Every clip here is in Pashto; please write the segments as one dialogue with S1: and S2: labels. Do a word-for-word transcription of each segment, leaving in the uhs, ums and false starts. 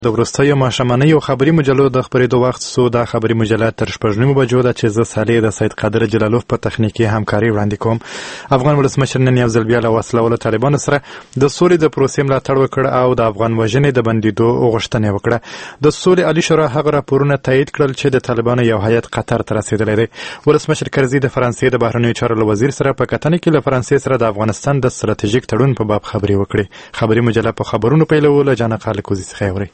S1: د وروستیو ماښامنیو خبري مجلو د خبرېدو وخت سو. دا خبري مجله تر شپږ نیمو بجو ده چې زه صالح د سید قادر جلالوف په تخنیکي همکاري وړاندې کوم. افغان ولسمشر نن یو ځل بیا له وسله والو طالبانو سره د سولې د پروسې ملاتړ وکړ او د افغان وژنې د بندېدو غوښتنه وکړه. د سولې عالي شورا هغه راپورونه تایید کړل چې د طالبانو یو هیئت قطر ته رسېدلی دی. ولسمشر کرزي د فرانسې د بهرنیو چارو له وزیر سره په کتنه کې له فرانسې سره د افغانستان د ستراتیژیک تړون په باب خبرې وکړې. خبري مجله په خبرونو پیلولو له جانه خالقوزي څخه اوري.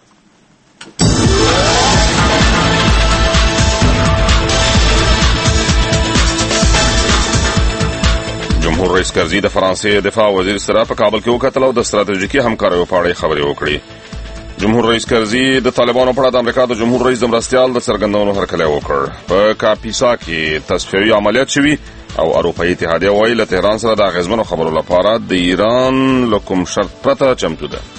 S2: جمهور رئیس کرزي د فرانسې دفاع وزیر سره په کابل کې وکتل او د ستراتیژیکي همکاریو په اړه خبرې وکړې. جمهور رئیس کرزي د طالبانو په اړه د امریکا د جمهور رئیس د مرستیال د څرګندونو هرکلی وکړ. په کاپیسا کې تصفیوي عملیات شوي او اروپایي اتحادیه وایي له تهران سره د اغیزمنو خبرو لپاره د ایران له کوم شرط پرته چمتو ده.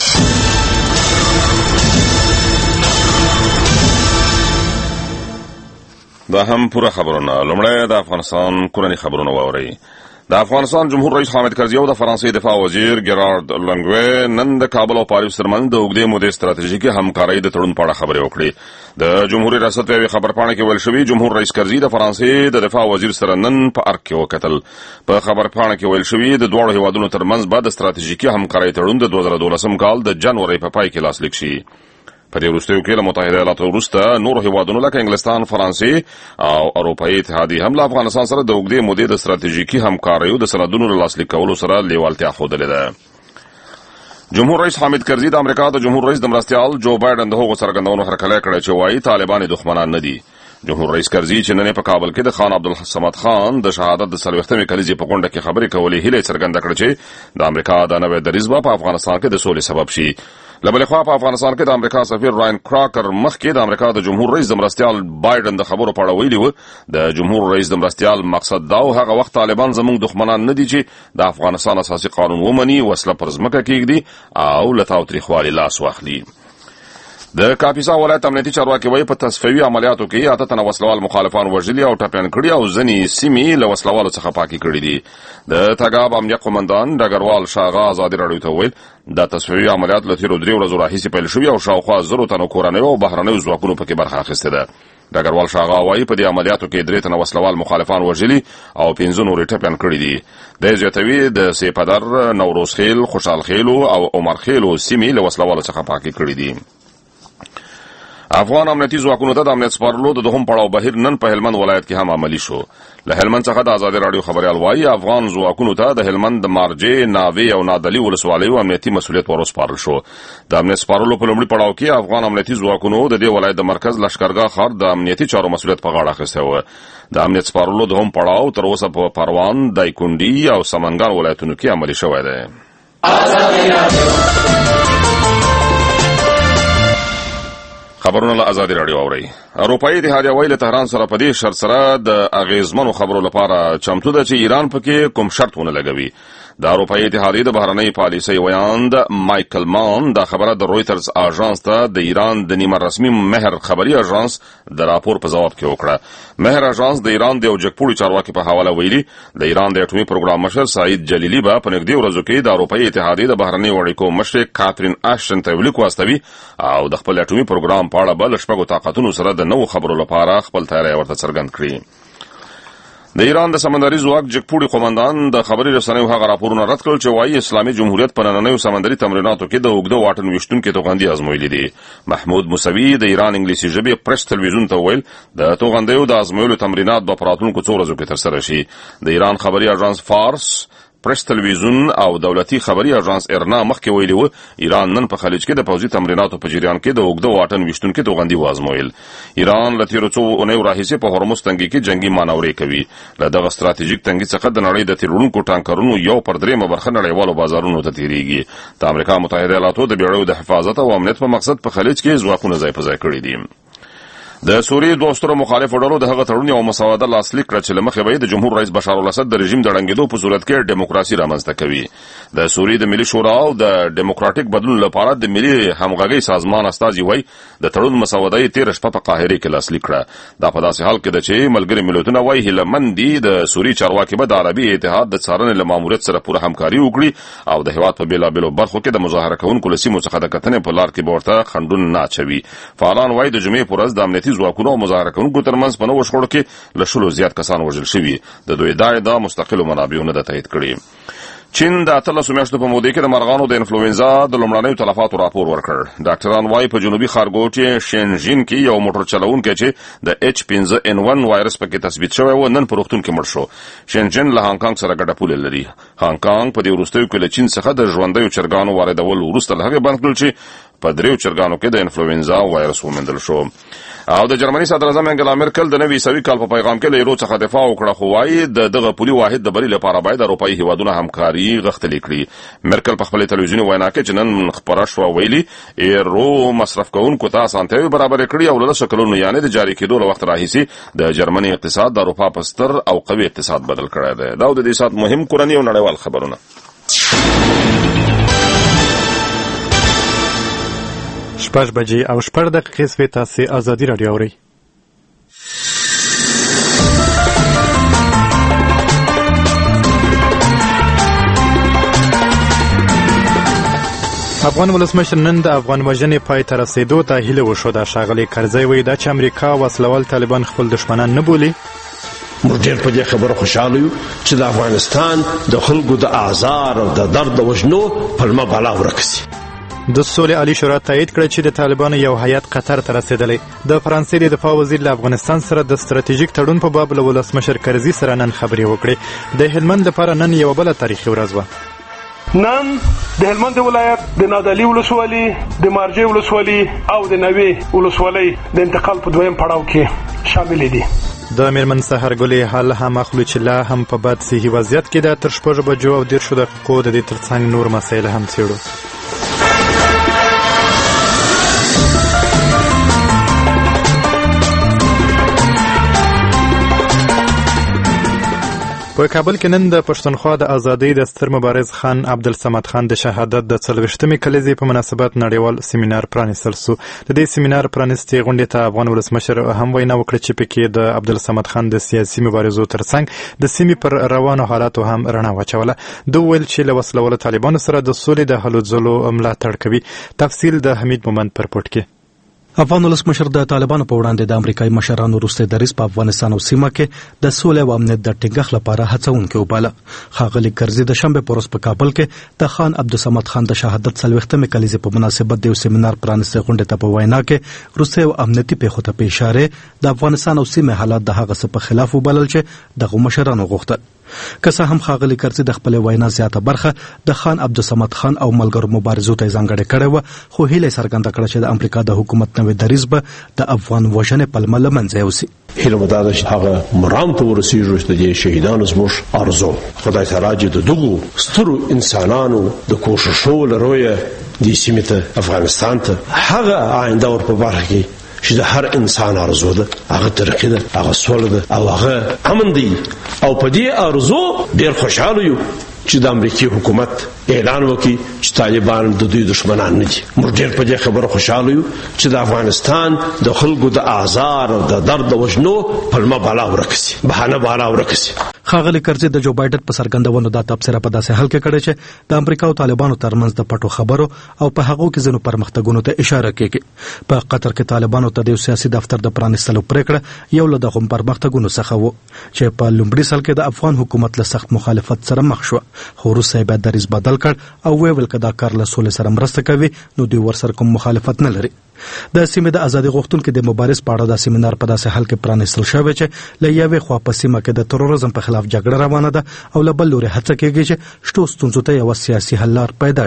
S2: دا هم پوره خبرونه. لومړی د افغانستان کورني خبرونه واورئ. د افغانستان جمهور رئیس حامد کرزي او د فرانسې دفاع وزیر ګرارد لنګوې نن د کابل او پاریس ترمنځ د اوږدې مودې ستراتیژیکي همکارۍ د تړون په اړه خبرې وکړې. د جمهوري ریاست په یوې خبرپاڼه کې ویل شوي جمهور رئیس کرزي د فرانسې د دفاع وزیر سره نن په ارګ کې وکتل. په خبرپاڼه کې ویل شوي د دواړو هیوادونو ترمنځ به د ستراتیژیکي همکارۍ تړون د دوه زره دولسم کال د جنوري په پای کې لاسلیک شي. په دې وروستیو کې له متحده ایالاتو وروسته نورو هیوادونو لکه انګلستان، فرانسې او اروپایي اتحادیې هم له افغانستان سره د اوږدې مودې د ستراتیژیکي همکاریو د سندونو له لاسلیک کولو سره لیوالتیا ښودلې ده. جمهور رئیس حامد کرزي د امریکا د جمهور رئیس د مرستیال جو بایډن د هغو څرګندونو هرکلی کړی چې وایي طالبان دښمنان نه دي. جمهور رئیس کرزي چې نن په کابل کې د خان عبدالصمد خان د شهادت د څلوېښتمې کلیزې په غونډه کې خبرې کولې هیله څرګنده کړه چې د امریکا د نوې دریځ به په افغانستان کې د سولې سبب شي. له بلې خوا په افغانستان کې د امریکا سفیر راین کراکر مخکې د امریکا د جمهور رئیس د مرستیال بایډن د خبرو په اړه ویلي و د جمهور رئیس د مرستیال مقصد دا و هغه وخت طالبان زموږ دښمنان نه دي چې د افغانستان اساسي قانون ومني، وسله پر ځمکه کېږدي او له تاوتریخوالي لاس واخلي. د کاپیسا ولایت امنیتي چارواکي وایي په تصفیوي عملیاتو کې اته تنه وسلوال مخالفان وژلي او ټپیان کړي او ځینې سیمې له وسلوالو څخه پاکې کړي دي. د تګاب امنیه قومندان ډګروال شاغا ازادي راډیو ته وویل دا تصفیوي عملیات له تېرو درې ورځو راهیسې پیل شوي او شاوخوا زرو تنو کورنیو او بهرنیو ځواکونو پکې برخه اخیستې ده. ډګروال شاغا وایي په دې عملیاتو کې درې تنه وسلوال مخالفان وژلي او پنځه نور ټپیان کړي دي. د زیاتوي د سیپدر، نوروز خیل، خوشحال خیلو او عمر خیلو سیمې له وسلوالو څخه پاکې کړي دي. افغان امنیتي ځواکونو ته د امنیت سپارلو د دوهم پړاو بهیر نن په هلمند ولایت کې هم عملي شو. له هلمند څخه د ازادي راډیو خبریال وایي افغان ځواکونو ته د هلمند د مارجې، ناوې او نادلي ولسوالیو امنیتي مسؤلیت ورسپارل شو. د امنیت سپارلو په لومړي پړاو کې افغان امنیتي ځواکونو د دې ولایت د مرکز لښکرګاه ښار د امنیتي چارو مسؤلیت په غاړه اخیستی و. د امنیت سپارلو دوهم پړاو تر اوسه په پروان، دایکنډي او سمنګان ولایتونو کې عملي شوی دی. خبرونه له ازادي راډیو اورئ. اروپایي اتحادیه وایي له تهران سره په دې شرط سره د اغیزمنو خبرو لپاره چمتو ده چې ایران پکې کوم شرط ونه لګوي. د اروپایي اتحادیې د بهرنۍ پالیسۍ ویاند مایکل مان دا خبره د رویټرز اژانس ته د ایران د نیمه رسمي مهر خبري اژانس د راپور په ځواب کې وکړه. مهر اژانس د ایران د یو جګپوړي چارواکي په حواله ویلي د ایران د اټومي پروګرام مشر سعید جلیلي به په نږدې ورځو کې د اروپایي اتحادیې د بهرنیو اړیکو مشرې کاترین اشټن ته ولیک واستوي او د خپل اټومي پروګرام په اړه به له شپږو طاقتونو سره د نوو خبرو لپاره خپل تیاری ورته څرګند کړي. د ایران د سمندري ځواک جګپوړي قومندان د خبري رسنیو هغه راپورونه رد کړل چې وایي اسلامي جمهوریت په نننیو سمندري تمریناتو کې د اوږده واټن ویشتونکي توغندي ازمویلي دي. محمود موسوي د ایران انګلیسي ژبې پرس تلویزیون ته ویل د توغندیو د ازمویلو تمرینات به په راتلونکو څو ورځو کې ترسره شي. د ایران خبري اژانس فارس، پرس تلویزیون او دولتي خبري اژانس ارنا مخکې ویلي و ایران نن په خلیج کې د پوځي تمریناتو په جریان کې د اوږده واټن ویشتونکي توغندي وازمویل. ایران له تېرو څو اونیو راهیسې په هرمز تنګي کې جنگي مانورې کوي. له دغه ستراتیژیک تنګي څخه د نړۍ د تیروونکو ټانکرونو یو پر درېیمه برخه نړیوالو بازارونو ته تېرېږي. د امریکا متحده ایالاتو د بیړیو د حفاظت او امنیت په مقصد په خلیج کې ځواکونه ځای په ځای کړي دي. د سوریې دوه سترو مخالفو ډلو د هغه تړون یو مسوده لاسلیک کړه چې له مخې به د جمهور رئیس بشار الاسد د رژیم د ړنګېدو په صورت کې ډیموکراسي رامنځته کوي. د سوریې د ملي شورا او د ډیموکراټیک بدلون لپاره د ملي همغږۍ سازمان استازي وایي د تړون مسوده یې تېره شپه په قاهره کې لاسلیک کړه. دا په داسې حال کې ده چې ملګري ملتونه وایي هیله مند دي د سوریې چارواکي به د عربي اتحاد د څارنې له ماموریت سره پوره همکاري وکړي او د هېواد په بېلابېلو برخو کې د مظاهره کوونکو له سیمو څخه د کتنې په لار کې به ورته خنډونه نه اچوي. فعالان وایي د جمعې په ورځ د امنیتي ځواکونو او مظاهره کوونکو ترمنځ په نوو شخړو کې له شلو زیات کسان وژل شوي. د دوی دا ادعا مستقلو منابعو نه ده تایید کړې. چین د اتلسو میاشتو په موده کې د مرغانو د انفلوئنزا د لومړنیو تلفاتو راپور ورکړ. ډاکټران وايي په جنوبي ښارګوټي شینجین کې یو موټر چلوونکی چې د ایچ پنځه ان ون وایرس پکې تثبیت شوی و نن په روغتون کې مړ شو. شینجین له هانګ کانګ سره ګډه پوله لري. هانګ کانګ په دې وروستیو کې له چین څخه د ژوندیو چرګانو واردول وروسته له هغې بند کړل چې په دریو چرګانو کې د انفلوئنزا وایرس وموندل شو. او د جرمني صدر اعظم انګلا مرکل د نوي عیسوي کال په پیغام کې له ایرو څخه دفاع وکړه خو وايي د دغه پولي واحد د بری لپاره باید اروپایي هیوادونه همکاري غښتلې کړي. مرکل په خپل تلویزیوني وینا کې چې نن خبره شوه ویلي ایرو مصرف کوونکو ته اسانتیاوې برابرې کړي او له لسو کلونو یعنې د جاري کېدو له وخت راهیسې د جرمني اقتصاد د اروپا په ستر او قوي اقتصاد بدل کړی دی. دا د دې ساعت مهم کورني او نړیوال خبرونه.
S1: شپږ بجې او شپږ دقیقې سوې. تاسې ازادي راډیو اورئ. افغان ولسمشر نن د افغان وژنې پای ته رسېدو ته هیله وښوده. ښاغلی کرزی وایي دا چې امریکا وسلوال طالبان خپل دښمنان نه بولي.
S3: موږ ډېر په دې خبره خوشحاله یو چې د افغانستان د خلکو د آزار او د درد د وژنو پلمه بالا ورکه سي.
S1: د سولې عالي شورا تایید کړه چې د طالبانو یو هیات قطر ته رسېدلی. د فرانسې د دفاع وزیر له افغانستان سره د ستراتیژیک تړون په باب له ولسمشر کرزي سره نن خبرې وکړې. د هلمند لپاره نن یوه بله تاریخي ورځ وه.
S4: نن د هلمند ولایت د نادعلي ولسوالي د مارجې ولسوالي او د نوې ولسوالۍ د انتقال په دویم پړاو کې شامل دي.
S1: د میرمن سحرګلې حال هم اخلو چې لا هم په بد صحي وضعیت کې ده. تر شپږو بجو او دېرشو دقیقو د دې ترڅنګ نور مسایل هم څېړو. په کابل کې نن د پښتونخوا د ازادۍ د ستر مبارز خان عبدالصمد خان د شهادت د څلوېښتمې کلیزې په مناسبت نړیوال سیمینار پرانیستل سو. د دې سیمینار پرانیستې غونډې ته افغان ولسمشر هم وینا وکړه چې پکې د عبدالصمد خان د سیاسي مبارزو ترڅنګ د سیمې پر روانو حالاتو هم رڼا واچوله. دوی ویل چې له وسلوالو طالبانو سره د سولې د هلو ځلو ملاتړ کوي. تفصیل د حمید مومند پر پورت کې.
S5: افغان ولسمشر د طالبانو په وړاندې د امریکایي مشرانو وروستی دریځ په افغانستان او سیمه کې د سولې او امنیت د ټینګښت لپاره هڅونکی وباله. ښاغلي کرزي د شنبې په ورځ په کابل کې د خان عبدالصمد خان د شهادت څلوېښتمې کلیزې په مناسبت د یو سیمینار پرانیستې غونډې ته په وینا کې وروستیو امنیتي پیښو ته په اشارې د افغانستان او سیمې حالات د هغه څه په خلاف وبلل چې دغو مشرانو غوښتل. که څه هم ښاغلي کرزي د خپلې وینا زیاته برخه د خان عبدالصمد خان او ملګرو مبارزو ته ځانګړې کړې وه، خو هیله یې څرګنده کړه چې د امریکا د حکومت نوې دریځ به د افغان وژنې پلمه له منځه یوسي.
S3: هیله مو دا ده چې هغه مرام ته ورسېږو چې د دې شهیدانو زموږ ارزو خدای تعالی چې د دغو سترو انسانانو د کوښښو له رویه دې سیمې ته افغانستان ته هغه آینده ور په برخه کې چې د هر انسان ارزو ده، هغه ترقي ده، هغه سوله ده او هغه امن دی. او په دې ارزو ډېر خوشحاله یو چې د امریکایي حکومت اعلان وکړي چې طالبان د دوی دشمنان نه دي. موږ ډېر په دې خبره خوشحاله یو چې د افغانستان د خلکو د آزار او د درد د وژنو پلمه بالا ورکه سي، بهانه بالا ورکه سي.
S5: ښاغلي کرزي د جو بایډن په څرګندونو دا تبصره په داسې حال کې کړې چې د امریکا او طالبانو ترمنځ د پټو خبرو او په هغو کې ځینو پرمختګونو ته اشاره کوي. په قطر کې طالبانو ته د سیاسي دفتر د پرانیستلو پریکړه یو له دغو پرمختګونو څخه و چې په لومړي سال کې د افغان حکومت له سخت مخالفت سره مخ شو، خو وروسته یې بیا دریځ بدل کړ او ویل که دا کار له سولې سره مرسته کوي نو دوی ورسره کوم مخالفت نه لري. د سیمې د ازادي غوښتونکو د مبارز په اړه د سیمینار په داسې حال کې پرانیستل شوی چې له یوې خوا په سیمه کې د تروریزم په خلاف جګړه روانه ده او له بل لوري هڅه کېږي چې شتو ستونزو ته یوه سیاسي حل لار پیدا شي.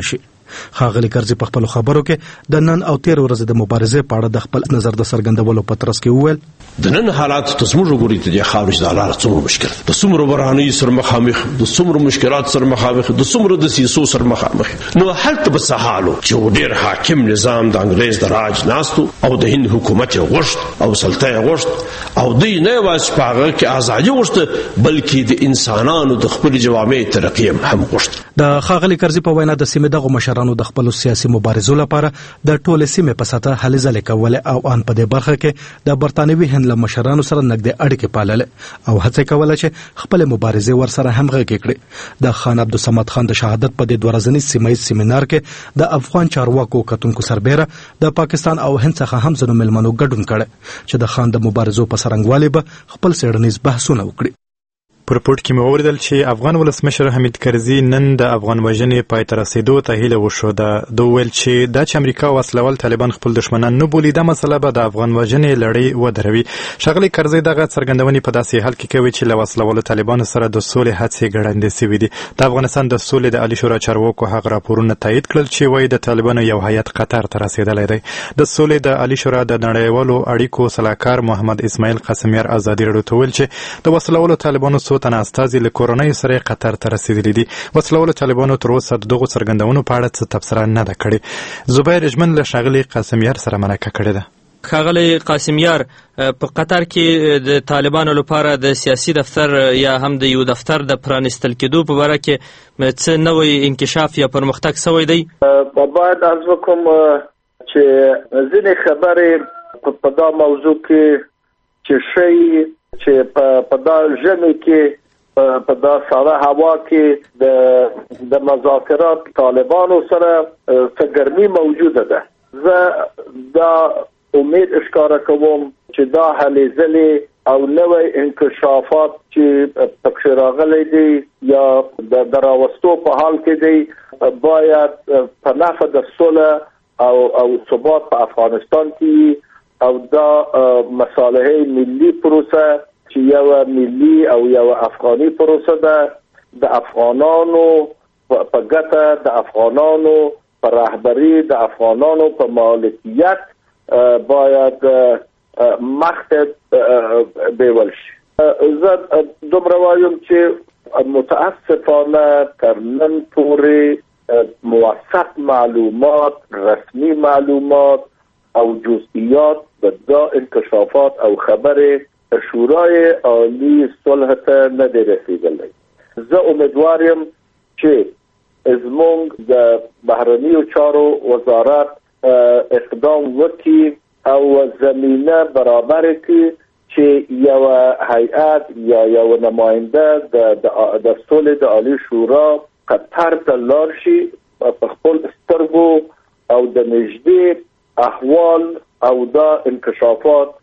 S5: ښاغلي کرزي په خپل خبرو کې د نن او تیر ورځې د مبارزې په اړه د خپل نظر د څرګندولو په ترڅ کې وویل
S3: د نن حالات ته زموږ وګورئ ته د خاورې د حالات څومره مشکل د څومره برهاني سره مخامخ د څومره مشکلات سره مخامخ د څومره د سیاسو سره مخامخ نو هلته به څه حالو چې ډېر حاکم نظام د انګریز د راج ناستو او د هند حکومت یې غوښت او سلطه یې غوښت او دوی نه یوازې په هغه کې ازادي غوښته بلکې د انسانانو د خپل جوامع ترقي هم غوښت.
S5: د ښاغلي کرزي په وینا د سیمې دغو مشرانو د خپلو سیاسي مبارزو لپاره د ټولې سیمې په سطحه هلې ځلې کولې او ان په دې برخه کې د برطانوي هند له مشرانو سره نږدې اړیکې پاللې او هڅه کوله چې خپل مبارزې ورسره همغږې کړي. د خان عبدالصمد خان د شهادت په دې دوه ورځني سیمایي سیمینار کې د افغان چارواکو کتونکو سربیره د پاکستان او هند څخه هم ځینو مېلمنو ګډون کړی چې د خان د مبارزو په څرنګوالي به خپل څېړنیز بحثونه وکړي.
S1: په رپورټ کې مې واوریدل چې افغان ولسمشر حمید کرزي نن د افغان وژنې پای ته رسیدو ته هیله وښوده. ده وویل چې دا چې امریکا وسلوال طالبان خپل دښمنان نه بولي دا مسله به د افغان وژنې لړۍ ودروي. ښاغلي کرزي دغه څرګندونې په داسې حال کې کوي چې له وسلوالو طالبانو سره د سولې هڅې ګړندې سوي دي. د افغانستان د سولې د عالي شورا چارواکو هغه راپورونه تایید کړل چې وایي د طالبانو یو هیات قطر ته رسېدلی دی. د سولې د عالي شورا د نړیوالو اړیکو سلاکار محمد اسماعیل قاسمیار ازادي راډیو ته وویل چې د وسلوالو طالبانو څو تنه استازي کورنۍ سره قطر ته رسیدلی دي. وسلوالو طالبانو تر اوسه دغه څرګندونو په اړه څه تبصره نه ده کړې. زبیر اجمن له ښاغلي قاسمیار سره مرکه کړې ده.
S6: ښاغلی قاسمیار په قطر کې د طالبانو لپاره د سیاسي دفتر یا هم د یو دفتر د پرانستل کېدو په باره کې څه نوی انکشاف یا پرمختګ سوی دی؟
S7: باید عرض وکړم چې ځینې خبرې په دا موضوع کې چې شی چې په دا ژمي کې په دا ساده هوا کې د د مذاکرات طالبانو سره څه ګرمي موجوده ده. زه دا امید ښکاره کوم چې دا هلې ځلې او نوی انکشافات چې پکې راغلي دي یا د راوستو په حال کې دي باید په نفع د صلح او او ثبات په افغانستان کې او دا مصالحه ملي پروسه چې یو ملي او یو افغاني پروسه ده د افغانانو په ګټه د افغانانو په رهبري د افغانانو په مالکیت باید مخته بیول شي. زه دومره وایم چې متاسفانه تر نن پورې موثق معلومات رسمي معلومات او جزئیات د دا انکشافات او خبرې شورای عالی صلح ته نه دی رسیدلی. زه امیدوارم چې زموږ د بهرنیو چارو وزارت اقدام وکړي او زمینه برابر کړي چې یو هیئت یا یو نماینده د د صلح د عالی شورا قطر ته لاړ شي په خپل سترګو او د نږدې احوال او دا انکشافات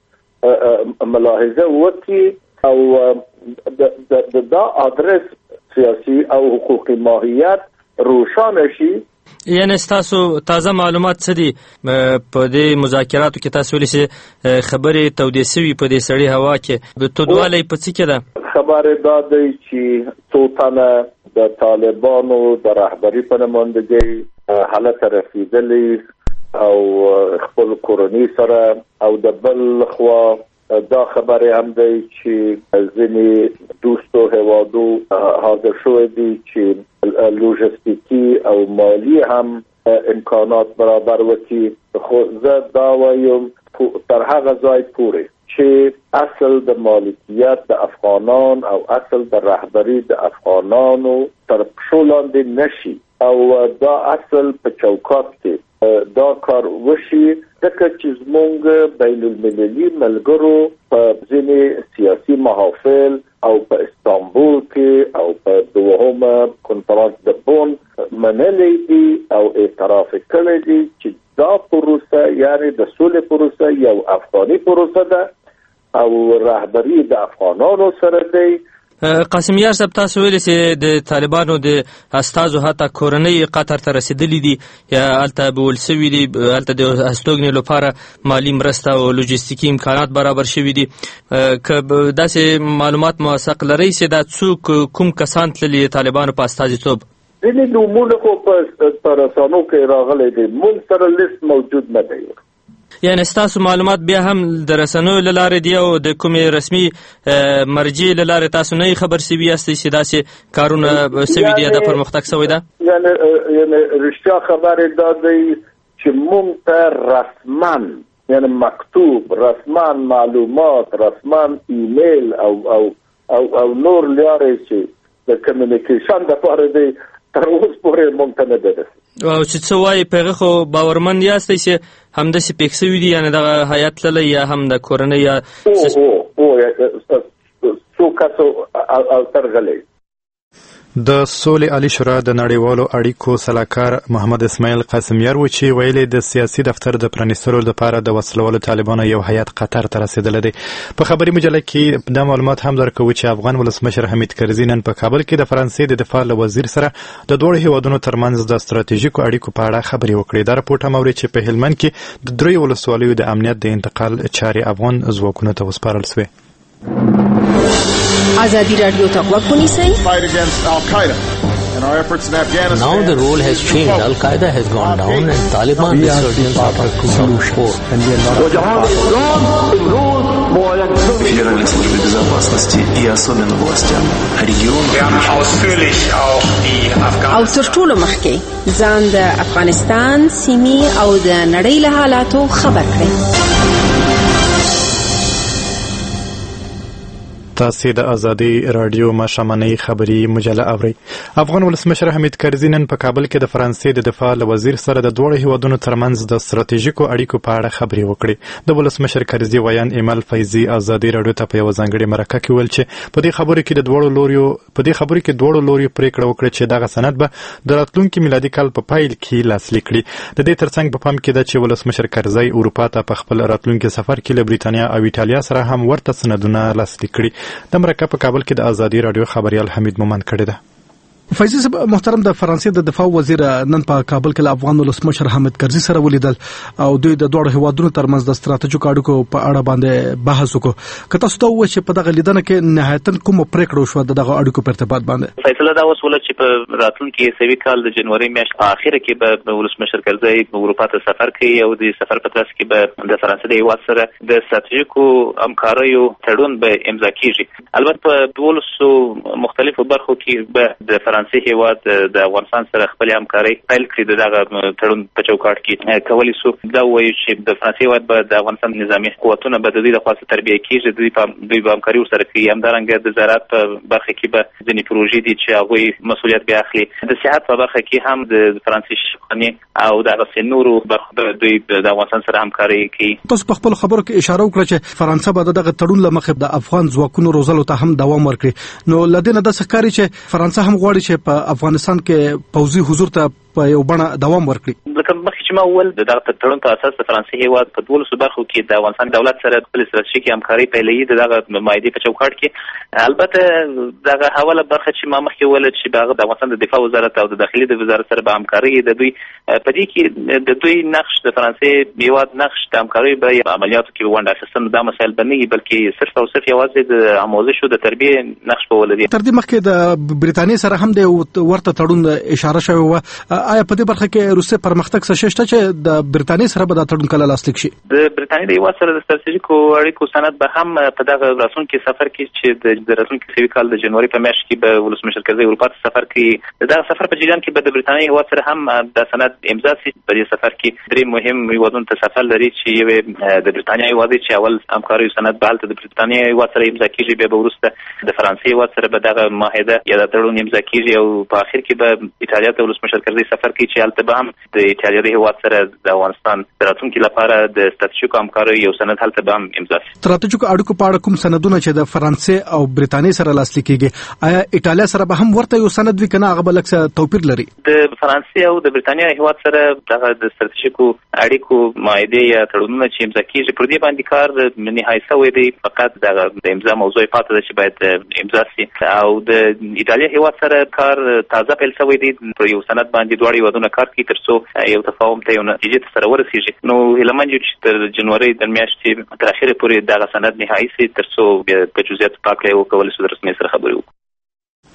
S7: ملاحظه وکړي او د دا آدرس سیاسي او حقوقي ماهیت روشانه شي.
S6: یعنی تاسو تازه معلومات څه دي په دې مذاکراتو کې؟ تاسو ویلي چې خبرې تودې سوي په دې سړې هوا کې، تودوالی په څه کې ده؟
S7: خبرې دا دی چې څو تنه د طالبانو د رهبري په نمایندګۍ هلته رسېدلي او خپل کورنۍ سره او د بل خوا دا خبرې هم دی چې ځینې دوستو هیوادو حاضر شوي دي چې لوژستیکي او مالی هم امکانات برابر وکړي. خو زه دا وایم تر هغه ځای پورې چې اصل د مالکیت د افغانان او اصل د رهبري د افغانانو تر پښو لاندې نشي او دا اصل په چوکاټ کې دا کار وشي ځکه چې زموږ بین المللي ملګرو په ځینې سیاسي محافل او په استانبول کې او په دوهمه کنفرانس د بون منلي دي او اعتراف کړی دي چې دا پروسه یعنی د سولې پروسه یو افغاني پروسه ده او رهبري د افغانانو سره دی.
S6: قاسمیار صاحب تاسو ویلي چې د طالبانو د استازو حتی کورنۍ قطر ته رسیدلي دي یا هلته بول سوي دي، هلته د هستوګنې لپاره مالي مرسته او لوجستیکي امکانات برابر شوي دي. که داسې معلومات موثق لرئ چې دا څوک کوم کسان تللي طالبانو په استازیتوب؟
S7: ځینې نومونه خو په رسنیو کې راغلي دي، موږ سره لیست موجود نه دی.
S6: یعنی ستاسو معلومات بیا هم د رسنیو له لارې دي او د کومې رسمي مرجع له لارې تاسو نه خبر سوي یاستئ چې داسې کارونه سوي دي یا د پرمختګ سوی ده؟
S7: یعنی یعنی رښتیا خبرې دا دی چې موږ ته رسما یعنی مکتوب، رسما معلومات، رسما ایمیل او او او او نور لارې چې د کمیونیکیشن دپاره دی تر اوس پورې موږ ته نه ده.
S6: او چې څه وایي په هغه خو باورمند یاستئ چې همداسې پېښ سوي دي، یعنې دغه هیات تللی یا هم د کورنۍ یا
S7: څو کسو او ترغلی.
S1: د سولې عالي شورا د نړیوالو اړیکو سلاکار محمد اسماعیل قاسمیار و چې ویلي د سیاسي دفتر د پرانیستلو لپاره د وسلوالو طالبانو یو هیات قطر ته رسېدلی دی. په خبري مجله کې دا معلومات هم درکوو چې افغان ولسمشر حمید کرزي نن په کابل کې د فرانسې د دفاع له وزیر سره د دواړو هیوادونو ترمنځ د ستراتیژیکو اړیکو په اړه خبرې وکړې. دا راپورټ هم اوري چې په هلمند کې د دریو ولسوالیو د امنیت د انتقال چارې افغان ځواکونو ته وسپارل سوې.
S8: Azadi Radio Taqwa Punisi
S9: fight against Al-Qaeda and our efforts in Afghanistan.
S10: Now the role has changed. Al-Qaeda has gone down and Taliban resurgence after two thousand four.
S11: Федеральной службе безопасности и особенно властям региона.
S8: او تر ټولو مخکې ځان د افغانستان سیمې او د نړۍ له حالاتو خبر کړئ.
S1: تاسې د ازادي راډیو ماښامنۍ خبري مجله اورئ. افغان ولسمشر حمید کرزي نن په کابل کې د فرانسې د دفاع له وزیر سره د دواړو هیوادونو ترمنځ د ستراتیژیکو اړیکو په اړه خبرې وکړې. د ولسمشر کرزي ویان ایمل فیضي ازادي راډیو ته په یوه ځانګړې مرکه کې ویل چې په دې خبرو کې د دواړو لوریو په دې خبرو کې دواړو لوریو پریکړه وکړه چې دغه سند به د راتلونکي میلادي کال په پیل کې لاسلیک کړي. د دې ترڅنګ په پام کې ده چې ولسمشر کرزي اروپا ته په خپل راتلونکي سفر کې له بریتانیا او ایټالیا سره هم ورته سندونه لاسلیک کړي. د مرکه په کابل کې د ازادي راډیو خبريال حمید مومند کړی ده.
S5: فیضي صاحب محترم، د فرانسې د دفاع وزیر نن په کابل کې له افغان ولسمشر حامد کرزي سره ولیدل او دوی د دوه هیوادونو ترمنځ د ستراتیژیکو اړیکو په اړه باندې بحث وکړ. که تاسو ته ووایي چې په دغه لیدنه کې نهایتاً کومه پریکړه وشوه د دغه اړیکو په ارتباط باندې؟
S12: فیصله دا وشوله چې په راتلونکي سوي کال د جنوري میاشتې په اخره کې به ولسمشر کرزي اروپا ته سفر کوي او د سفر په ترڅ کې به د فرانسې د هیواد سره د ستراتیژیکو همکاریو تړون به امضا کیږي. البته په دولسو مختلفو برخو کې به د فرانسې هیواد د افغانستان سره خپل همکاري پیل کړي. دغه تړون په چوکاټ کې کولی سو دا وایي چې د فرانسې هیواد به د افغانستان نظامي قوتونه به د دوی د خاصه تربیه کیږي، دوی په دوی به همکاري ورسره کوي. همدارنګه د زراعت په برخه کې به ځینې پروژې دي چې هغوی مسؤلیت به اخلي. د صحت په برخه کې هم د فرانسې شفاخانې او دغه نورو برخو به دوی د افغانستان سره همکاري کوي.
S5: تاسو په خپل خبرو کې اشاره وکړه چې فرانسه به دغه تړون له مخې د افغان ځواکونو روزلو ته هم دوام ورکړي. نو لدینه د ښکاری چې فرانسه هم غواړي چې په افغانستان کې پوځي حضور ته په یو بڼه دوام ورکړي.
S12: لکه مخکې چې ما وویل دغه تړون په اساس د فرانسې هیواد په دولسو برخو کې د افغانستان دولت سره خپل ستراتیژیکي همکاري پیلوي د دغه معاهدې په چوکاټ کې. البته دغه حواله برخه چې ما مخکې وویل چې دغه د افغانستان د دفاع وزارت او د داخلي د وزارت سره به همکاري د دوی په دې کې د دوی نقش د فرانسې هیواد نقش د همکاري به عملیاتو کې ونډه اخیستل دا مسایل به نه وي، بلکې صرف او صرف یوازې د آموزش او د تربیې نقش به ولري.
S5: تر دې مخکې د بریتانیا سره هم د ورته تړون اشاره شوې وه. آیا په دې برخه کې روسي پرمختګ څه شته چې د بریتانیا سره به دا تړون کله لاسلیک شي؟
S12: د بریتانیا د هیواد سره د ستراتیژیکو اړیکو سند به هم په دغه راتلونکي سفر کې چې د راتلونکي سوي کال د جنوري په میاشت کې به ولسمشر کرزي اروپا ته سفر کوي. دغه سفر په جریان کې به د بریتانیا هیواد سره هم د سند امضا شي. په دې سفر کې درې مهم هیوادونو ته سفر لري چې یو د بریتانیا هیواد چې اول همکاري سند به هلته د بریتانیا هیواد سره امضا کیږي، بیا به وروسته د فرانسې هیواد سره به دغه معاهده یا د تړون امضا کیږي او په اخر کې به ایټالیا ته ولسمشر کرزي سفر کوي چې هلته به هم د ایټالیا د هیواد سره د افغانستان د راتلونکي لپاره د ستراتیژیکو همکارۍ یو سند هلته به هم امضا شي.
S5: ستراتیژیکو اړیکو په اړه کوم سندونه چې د فرانسې او بریتانیا سره لاسلیک کیږي، آیا ایټالیا سره به هم ورته یو سند وي کنه هغه به لږ توپیر لري؟
S12: د فرانسې او د بریتانیا هیواد سره دغه د ستراتیژیکو اړیکو معاهدې یا تړونونه چې امضا کیږي پر دې باندې کار نهایي شوی دی. فقط دغه د امضا موضوع پاتې ده چې باید امضا شي او د ایټالیا هیواد سره کار تازه پیل شوی دی. پر یو سند باندې دواړه هیوادونه کار کوي ترڅو یو تفاهم ته یو نتیجې سره ورسیږي. نو هیله مند یو چې تر جنوري د میاشتې تر اخره پورې دغه سند نهایي شي ترڅو په جزئیات پاک له وکولای شو د رسمي سره خبرې وکړو.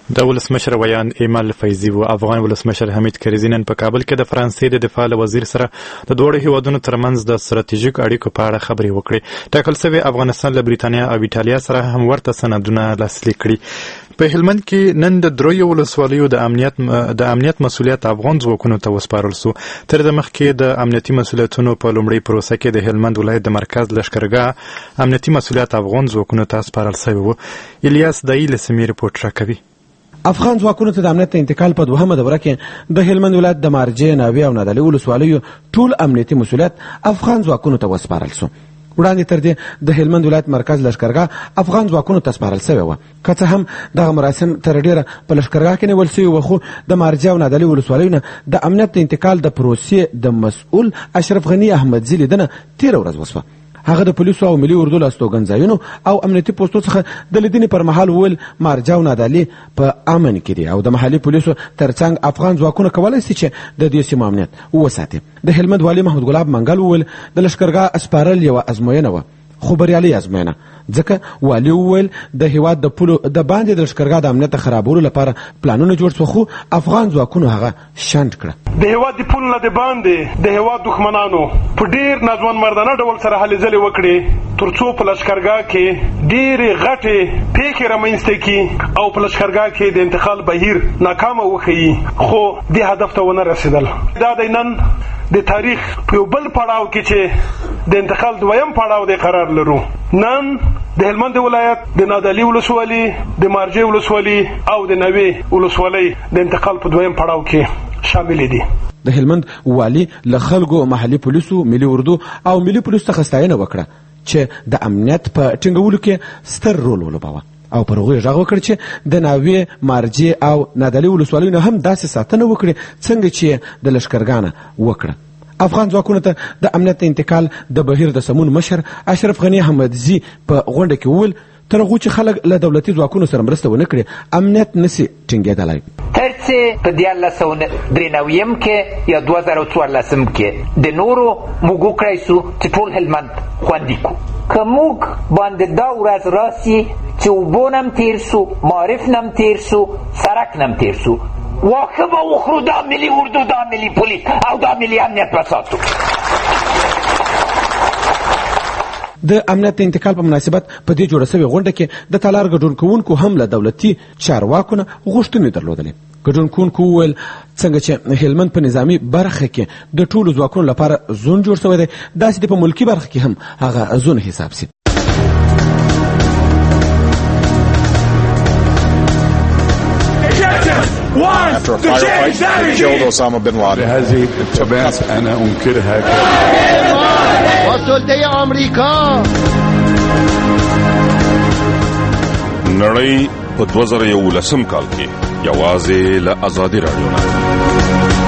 S1: د ولسمشر ویان ایمل فیضي و افغان ولسمشر حمید کرزي نن په کابل کې د فرانسې د دفاع له وزیر سره د دواړو هیوادونو ترمنځ د ستراتیژیک اړیکو په اړه خبرې وکړې. ټاکل شوی افغانستان له بریتانیا او ایټالیا سره هم ورته سندونه لاسلیک کړي. په هلمند کې نن د دریو ولسوالیو د امنیت د امنیت مسؤلیت افغان ځواکونو ته وسپارل شو. تر د مخکې د امنیتي مسؤلیتونو په لومړۍ پروسه کې د هلمند ولایت د مرکز لښکرګاه امنیتي مسؤلیت افغان ځواکونو ته سپارل شوی و. الیاس دایي له سیمې رپورټ راکوي.
S13: افغان ځواکونو ته د امنیت انتقال په دوهمه دوره کې د هلمند ولایت د مارجې، ناوې او نادعلي ولسوالیو ټول امنیتي مسؤلیت افغان ځواکونو ته وسپارل شو. وړاندې تر دې د هلمند ولایت مرکز لښکرګاه افغان ځواکونو ته سپارل شوی و. که څه هم دغه مراسم تر ډېره په لښکرګاه کې نیول شوي وو، خو د مارجې او نادعلي ولسوالیو نه د امنیت د انتقال د پروسې د مسؤل اشرف غني احمدزي لیدنه تېره ورځ وسوه. هغه د پولیسو او ملي اردو له استوګنځایونو او امنیتي پوستو څخه د لیدنې پر مهال وویل مارجه او نادعلي په امن کې دي او د محلي پولیسو ترڅنګ افغان ځواکونه کولی شي چې د دې سیمو امنیت وساتي. د هلمند والي محمود ګلاب منګل وویل د لښکرګاه سپارل یوه ازموینه وه، خو بریالۍ ازموینه، ځکه والي وویل د هیواد د پولو د باندې د لښکرګاه د امنیت خرابولو لپاره پلانونه جوړ شوه، خو افغان ځواکونو هغه شنډ کړه.
S4: د هیواد د پولو نه د باندې د هیواد دښمنانو په ډیر ناځوان مردانه ډول سره هلې ځلې وکړې تر څو په لښکرګاه کې ډېرې غټې پیښې رامنځته کړي او په لښکرګاه کې د انتقال بهیر ناکامه وښیي، خو دې هدف ته ونه رسېدل. دا دی نن د تاریخ په یو بل پړاو کې چې د انتقال دویم پړاو دی قرار لرو. نن د هلمند ولایت د نادعلي ولسوالي، د مارجې ولسوالي او د نوې ولسوالۍ د انتقال په دویم پړاو کې شامل دي.
S13: د هلمند والي له خلکو، محلي پولیسو، ملي اردو او ملي پولیسو څخه ستاینه وکړه چې د امنیت په ټینګولو کې ستر رول ولوباوه او پر هغوی غږ وکړ چې د ناوې، مارجې او نادعلي ولسوالیو نه هم داسې ساتنه وکړي څنګه چې د لښکرګاه نه وکړه. افغان ځواکونو ته د امنیت انتقال د بهیر د سمون مشر اشرف غني احمدزي په غونډه کې وویل تر هغو چې خلک له دولتي ځواکونو سره مرسته ونه کړي امنیت نسي ټینګېدلی.
S14: تر څه په دیارلس سوه درې نویم کې یا دوه زره څوارلسم کې د نورو موږ وکړی سو چې ټول هلمند خوندي کړو. که موږ باندې دا ورځ راسي چې اوبو نم تیر سو، معارف نم تیر سو، سرک نم تیر سو، واخه به وخورو دا ملي اردو، دا ملي پولیس او دا ملي امنیت به ساتو.
S13: د امنیت انتقال په مناسبت په دې جوړه شوې غونډه کې د تالار ګډون کوونکو هم له دولتي چارواکو نه غوښتنې درلودلې. ګډون کوونکو وویل څنګه چې هلمند په نظامي برخه کې د ټولو ځواکونو لپاره زون جوړ شوی دی، داسې د په ملکي برخه کې هم هغه زون حساب شي.
S15: After a firefight, they killed Osama bin Laden.
S16: هذه التبعات أنا أنكرها.
S17: وسلطة أمريكا.
S2: نړۍ په دوه زره یولسم کال کې یوازې له ازادي راډیو نه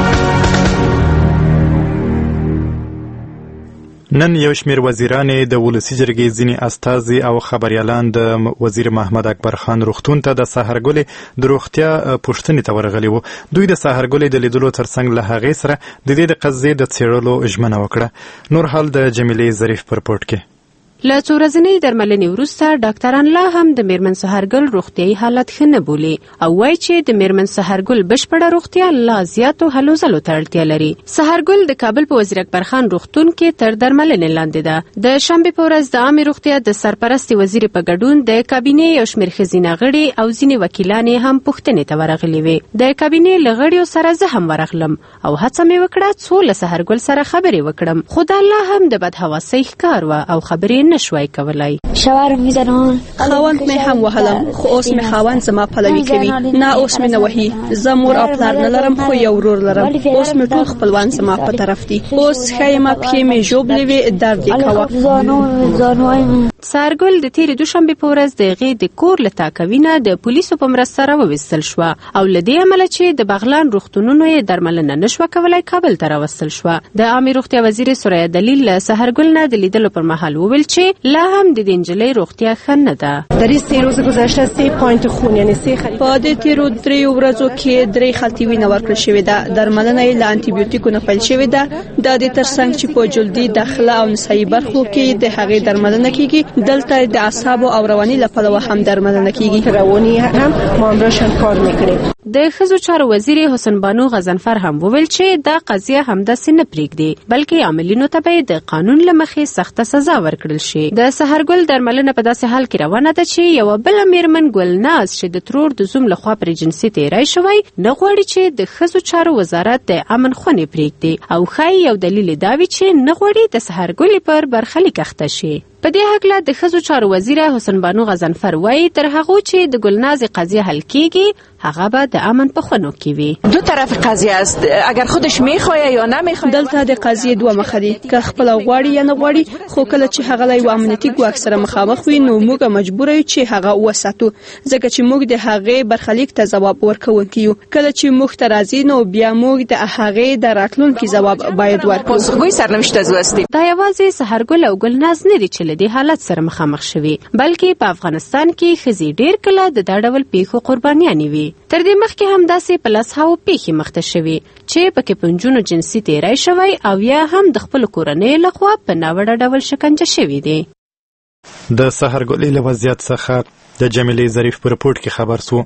S1: نن یو شمیر وزیران د ولسی جرګې ځینې استازي او خبريالان د وزیر محمد اکبر خان روغتون ته د سحرګلې د روغتیا پوښتنې ته ورغلي وو. دوی د سحرګلې د لیدلو ترڅنګ له هغې سره د دې د قضیې د څېړلو ژمنه وکړه. نور حال د جمیلې ظریف پر پورټ کې.
S18: له څو ورځنۍ درملنې وروسته ډاکټران لا هم د میرمن سحرګل روغتیايي حالت ښه نه بولي او وایي چې د میرمن سحرګل بشپړه روغتیا لا زیاتو هلو ځلو ته اړتیا لري. سحرګل د کابل په وزیر اکبر خان روغتون کې تر درملنې لاندې ده. د شنبې په ورځ د عامې روغتیا د سرپرستې وزیر په ګډون د کابینې یو شمېر ښځینه غړي او ځینې وکیلان هم پوښتنې ته ورغلي وې. د کابینې له غړیو سره زه هم ورغلم او هڅه مې وکړه څو له سحرګل سره خبرې وکړم، خو دا لا هم د بدحواسۍ ښکار وه او خبرې نشوای کولای.
S19: شوار میزنون
S20: خاوند می هم وهلم، خو اوس می خاوند زما پلوي کوي. نه اوس می نه وهي. زه مور او پلار نه لرم، خو یو ورور لرم. اوس می ټول خپلوان زما په طرف دي. اوس ښه ما پښې می ژوبلې وي، درد یې کوه.
S18: سحرګل د تیرې دوشنبې په ورځ د هغې د کور له تاکوینه د پولیسو په مرسته راوویستل شوه او له دې امله چې د بغلان روغتونونو یې درملنه نشوه کولی کابل ته راوستل شوه. د عامې روغتیا وزیر سریا دلیل له سحرګل نه د لیدلو پر مهال وویل چې چې لا هم د دې نجلۍ روغتیا ښه نه ده.
S20: در این سه روز گذشته سه پوینت خون یعنی سه خلیج په دې تیرو دریو ورځو کې درې خلطې وینه ورکړل شوې ده. درملنه یې له انټي بیوټیکو نه پیل شوې ده. دا د ترڅنګ چې په جلدي داخله او نسایي برخو کې د هغې درملنه کیږي، دلته د اعصابو او رواني له پلوه هم درملنه کیږي. رواني هم ما همراهشان کار میکنیم.
S18: د ښځو چارو وزیر حسن بانو غضنفر هم وویل چې دا قضیه همداسې نه پرېږدي، بلکې عاملینو ته به د قانون له مخې سخته سزا ورکړل شي. د سحرګل درملنه په داسې حال کې روانه ده چې یوه بله میرمن ګلناز چې د ترور د زوم لخوا پرې جنسي تیری شوی نه غواړي چې د ښځو چارو وزارت د امن خونې پرېږدي او ښایي یو دلیل دا وي چې نه غواړي د سحرګلې پر برخلیک اخته شي. په دې هکله د ښځو چارو وزیر حسن بانو غضنفر وایي تر هغو چې د ګلنازې قضیه حل کیږي هغه به د امن په خونو کې وي.
S20: دو طرف قضیه است، اگر خودش میخواد یا نمیخواد. دلته د قضیه دوه مخه دي، که خپل غواړي یا نه غواړي، خو کله چې هغه له امنیتي ګواښ سره مخامخ وي نو موږ مجبور یو چې هغه وساتو، ځکه چې موږ د هغې برخلیک ته ځواب ورکوونکي یو. کله چې موږ ته راځي نو بیا موږ د هغې د راتلونکي ځواب باید ورکړو. پاسخګوی سرنوشت از وستیم.
S18: دا یوازې سحرګل او ګلناز نه دي چې له دې حالت سره مخامخ شوي، بلکې په افغانستان کې ښځې ډېر کله د دا ډول پیښو قربانیانې وي. تر دې مخکې هم داسې په لس هاوو پیښې مخته شوي چې پکې په نجونو جنسي تیری شوی او یا هم د خپلو کورنیو لخوا په ناوړه ډول شکنجه شوي دي.
S1: د سحرګلې له وضعیت څخه د جمیلې ظریف په رپورټ کې خبر سو.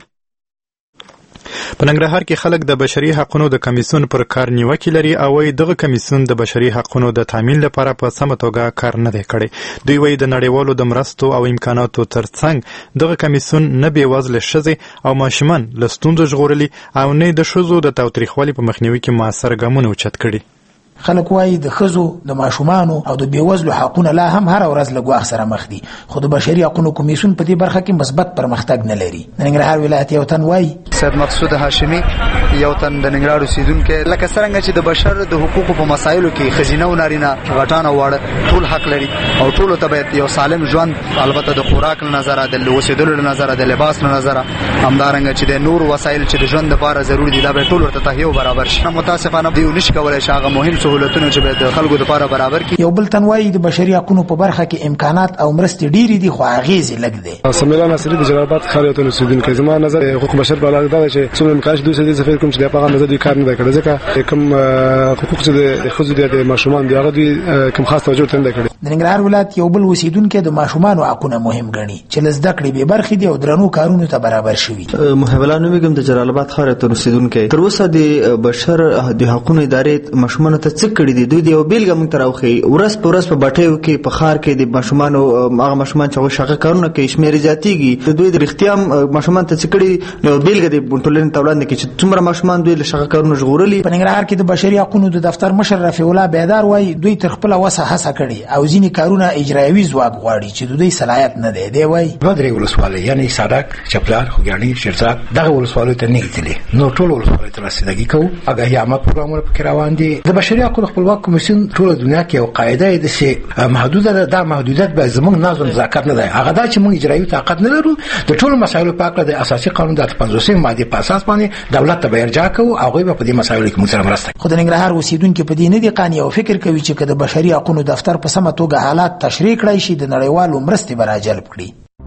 S1: په ننګرهار کې خلک د بشري حقونو د کمیسیون پر کار نیوکې لري او وايي دغه کمیسیون د بشري حقونو د تامین لپاره په سمه توګه کار نه دی کړی. دوی وايي د نړیوالو د مرستو او امکاناتو ترڅنګ دغه کمیسیون نه بېوزله ښځې او ماشومان له ستونزو ژغورلي او نه د ښځو د تاوتریخوالي په مخنیوي کې موثر ګامونه اوچت کړي.
S17: خلک وایي د ښځو د ماشومانو او د بېوزلو حقونه لا هم هره ورځ له ګواښ سره مخ دي، خو د بشري حقونو کمیسیون په دې برخه کې مثبت پرمختګ نه لري. د ننګرهار ولایت یو تن وایي
S19: سید مقصود هاشمي یو تن د ننګرهار اوسیدونکی، لکه څرنګه چې د بشر د حقوقو په مسایلو کې ښځینه او نارینه غټان او واړه ټول حق لري او ټولو ته باید یو سالم ژوند، البته د خوراک له نظره، د اوسېدلو له نظره، د لباس له نظره، همدارنګه چې د نور وسایل چې د ژوند لپاره ضروري دي دا به ټول ورته تهیه او برابر شي. متاسفانه دوی نشي کولای چې هغه مهم سهولتونه چې باید د خلکو لپاره برابر کړي.
S17: یو بل تن وایي د بشري حقونو په برخه کې امکانات او مرستې ډېرې دي خو اغېزې لږ دي.
S21: سمیلا ناصري د جلال آباد ښار یو تن اوسېدونکی، زما نظر حقوق بشر په اړه دا دی چې څومره امکان شي دوی سره زه فکر کوم چې د هغه نظر دوی کار نه دی کړی، ځکه کوم حقوق چې د ښځو دي د ماشومان دي هغه دوی کوم خاص توجه ورته نه دی کړی.
S17: د ننګرهار ولایت یو بل اوسېدونکی د ماشومانو حقونه مهم ګڼي چې له زده کړې بې برخې دي او درنو کارونو ته برابر شوي.
S22: محب الله نومیږم د جلال آباد ښار یو تن اوسېدونکی. تر اوسه د بشر د حقونو ادارې ماشومانو ته څه کړي دي؟ دوی د یو بېلګه موږ ته راوښیي. ورځ په ورځ په بټیو کې په ښار کې د ماشومانو هغه ماشومان چې هغوی شاقه کارونه کوي شمېر زیاتېږي. د دوی د رښتیا ماشومان ته څه کړي نو بېلګه د ټولنې ته وړاندې کړي چې څومره ماشومان دوی له شاقه کارونو ژغورلي.
S17: په ننګرهار کې د بشري حقونو د دفتر مشر رفیع الله بیدار وایي دوی تر خپله وسه هڅه کړې او ځینې کارونه اجرایوي ځواک غواړي چې د دوی صلاحیت نه دی. دی وایي
S23: دوه درې ولسوالۍ یعنې سادک، چپلار، خوږیاڼي، شیرزاد دغه ولسوالیو ته نه تللې، نو ټول ولسوالیو ته رسېدګي کوو. اګاهي عامه پروګرامونه پکې روان دي. د بشري حقونو خپلواک کمیسیون ټوله دنیا کې یو قاعده ده چې محدوده ده. دا محدودیت به زموږ نظم نزاکت نه دی، هغه دا چې موږ اجرایي طاقت نه لرو. د ټولو مسایلو په اړه د اساسي قانون د پنځوسمې مادې په اساس باندې دولت ته به ارجاع کوو او هغوی به په دې مسایلو کې موږ سره مرسته کوي.
S17: خو د ننګرهار اوسېدونکي په دې نه دي قانع او فکر کوي چې که د بشري حقونو دفتر په سمه توګه حالات تشریح کړی شي د نړیوالو مرستې به راجلب کړي.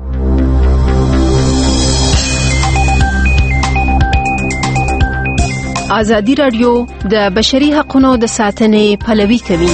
S18: ازادي راډیو د بشري حقونو د ساتنې پلوي کوي.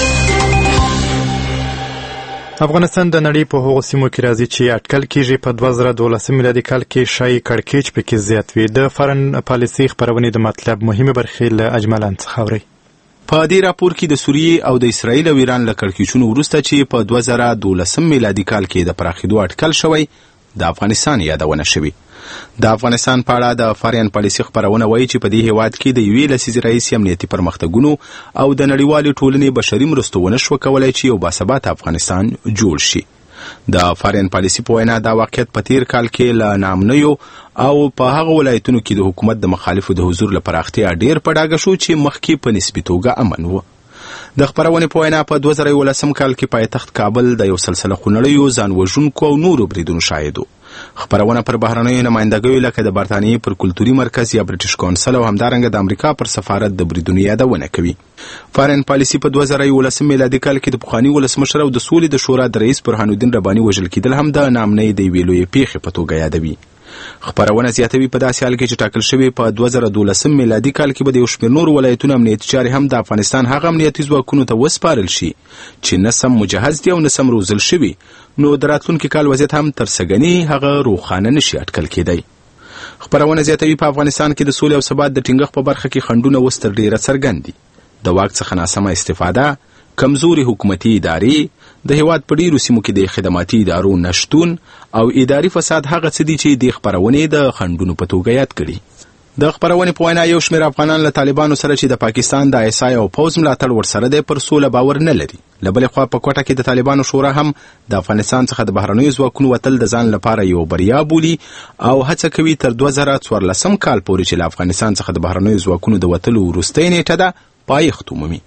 S1: افغانستان د نړۍ په هغو سیمو کې راځي چې اټکل کېږي په دوه زره دولسم میلادي کال کې شایي کړکېچ پکې زیات وي. د فارن پالیسۍ خپرونې د مطلب مهمې برخې له اجملان څخه اورئ.
S24: په دې راپور کې د سوریې او د اسرائیل او ایران له کړکېچونو وروسته چې په دوه زره دولسم میلادي کال کې د پراخېدو اټکل شوی د افغانستان یادونه شوې. د افغانستان په اړه د فارن پالیسۍ خپرونه وایي چې په دې هیواد کې د یوې لسیزې راهیسې امنیتي پرمختګونو او د نړیوالې ټولنې بشري مرستو ونه شوه کولی چې یو باثباته افغانستان جوړ شي. د فارن پالیسۍ په وینا دا واقعیت په تیر کال کې له ناامنیو او په هغه ولایتونو کې د حکومت د مخالفو د حضور له پراختیا ډیر په ډاګه شو چې مخکې په نسبي توګه امن و. د خپرونې په وینا په دوه زره یولسم کال کې پایتخت کابل د یو سلسله خونړیو ځان وژونکو او نورو بریدونو شاهد و. خبرونه پر بهرنیو نمایندګیو لکه د برتانیې پر کلتوري مرکز یا برټش کونسل او همدارنګه د امریکا پر سفارت د بریدونو یادونه کوي. فارن پالیسي په دوه زره یولسم میلادي کال کې د پخواني ولسمشر او د سولې د شورا د رئیس برهان الدین رباني وژل کېدل هم د نامنۍ د یوې لویې پیښې په توګه یادوي. خبرونه زیاتوي په داسې حال کې چې ټاکل شوی په دوه زره دولسم میلادي کال کې به د یو شمېر نورو ولایتونو امنیتي چارې هم د افغانستان هغه امنیتي ځواکونو ته وسپارل شي چې نه سم مجهز دي او نه سم روزل شوي، نو د راتلونکي کال وضعیت هم تر سګنې هغه روښانه نشي اټکل کېدی. خبرونه زیاتوي په افغانستان کې د سولې او ثبات د ټینګښت په برخه کې خنډونه اوس تر ډېره څرګند دي. د واک څخه ناسمه استفاده، کمزوري حکومتي ادارې، د هیواد په ډیرو سیمو کې د خدماتي ادارو نشتون او اداري فساد هغه څه دي چې د خبرونې د خنډونو په توګه یاد کړي. د خبرونې په وینا یو شمېر افغانان له طالبانو سره چې د پاکستان د ایس آی او پوز ملاتړ ورسره دی پر سوله باور نه لري. له بلې خوا په کوټه کې د طالبانو شورا هم د افغانستان څخه د بهرنیو ځواکونو وتل د ځان لپاره یو بریا بولي او هڅه کوي تر دوه زره څوارلسم کال پورې چې له افغانستان څخه د بهرنیو ځواکونو د وتلو وروستۍ نیټه ده پایښت ومومي.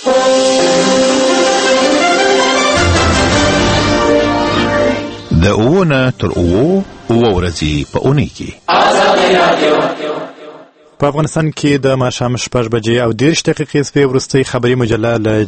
S3: د اووه نه تر اووه اووه ورځې په اونۍ کې
S1: په افغانستان کې د ماښام شپږ بجې او دېرش دقیقې سوې وروستۍ خبري مجله له